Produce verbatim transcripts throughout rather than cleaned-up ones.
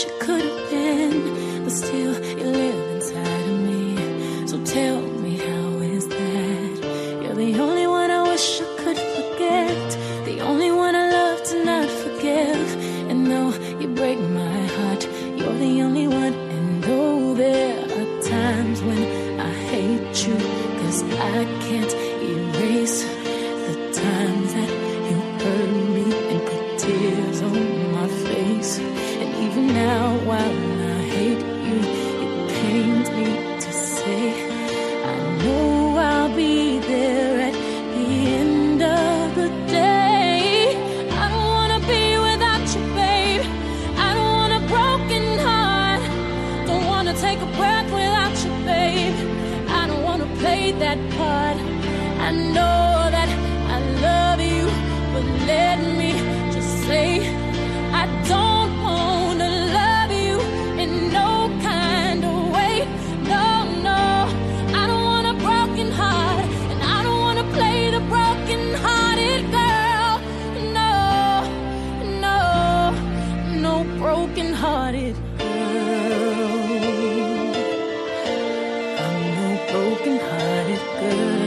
you could have been, but still you live inside of me. So tell me, how is that? You're the only one I wish I could forget, the only one I love to not forgive. And though you break my heart, you're the only one. And though there are times when I hate you, 'cause I can't erase the times that you hurt me and put tears on my face. And even now, while I hate you, it pains me to say I know I'll be there at the end of the day. I don't wanna be without you, babe. I don't want a broken heart. Don't wanna take a breath without you, babe. I don't wanna play that part. I know that I love you, but let me just say I don't wanna love you in no kind of way. No, no, I don't want a broken heart, and I don't wanna play the broken-hearted girl. No, no, no broken-hearted girl. I'm no broken-hearted girl.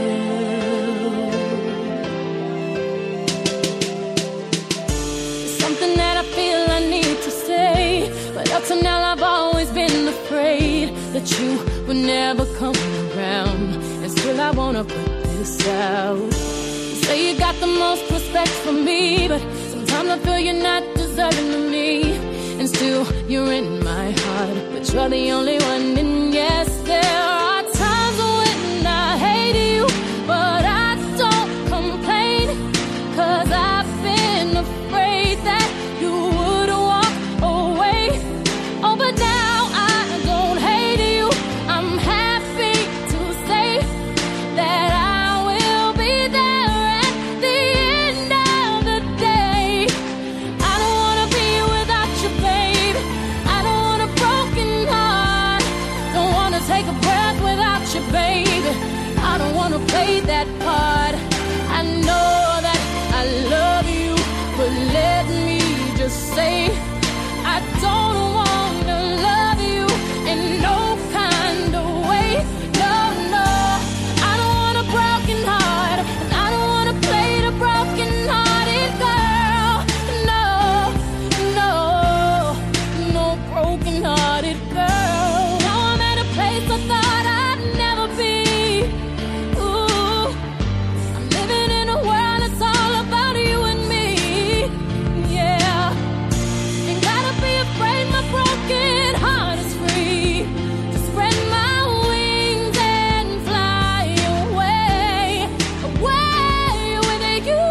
Something that I feel I need to say, but up to now I've always been afraid that you would never come around. And still I wanna put this out. You say you got the most respect for me, but sometimes I feel you're not deserving of me. And still you're in my heart, but you're the only one. And yes, there are times when I hate you, but I don't complain, 'cause I've been afraid that you would walk away. Oh, but now I don't hate you. I'm happy to say that I will be there at the end of the day. I don't wanna be without you, babe. I don't want a broken heart. Don't wanna take a breath without you, baby. I don't wanna play that part. I know that I love you, but let me just say I don't wanna love you in no kind of way. No, no, I don't want a broken heart, and I don't wanna play the broken-hearted girl. No, no, no broken-hearted girl. Now I'm at a place I thought I'd never be. Ooh, I'm living in a world that's all about you and me. Yeah, ain't gotta be afraid my broken heart is free to spread my wings and fly away, away with you.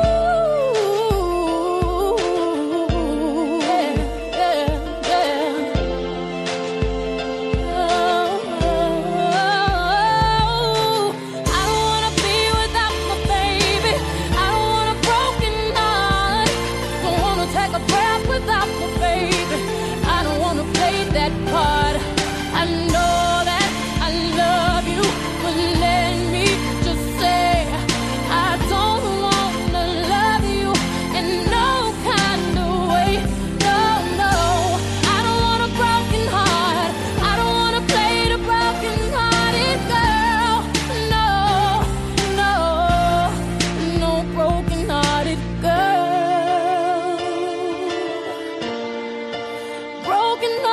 Yeah, yeah, yeah. Oh, I don't wanna be without my baby. I don't want a broken heart. Don't wanna take a breath without my baby. I don't wanna play that part. I know that I love you, but let me just say I don't wanna love you in no kind of way. No, no, I don't want a broken heart. I don't wanna play the broken-hearted girl. No, no, no broken-hearted girl. Broken